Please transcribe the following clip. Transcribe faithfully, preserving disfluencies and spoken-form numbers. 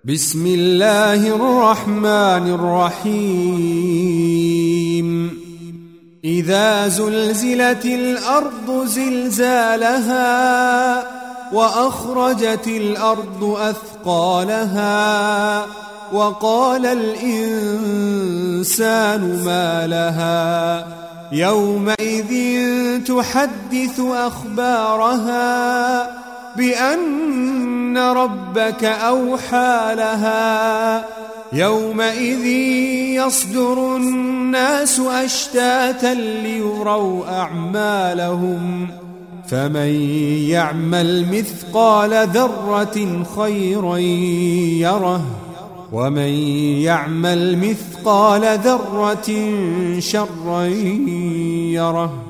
بسم الله الرحمن الرحيم إذا زلزلت الأرض زلزالها وأخرجت الأرض أثقالها وقال الإنسان ما لها يومئذ تحدث أخبارها بأن ربك أوحى لها يومئذ يصدر الناس أشتاتا ليروا أعمالهم فمن يعمل مثقال ذرة خيرا يره ومن يعمل مثقال ذرة شرا يره.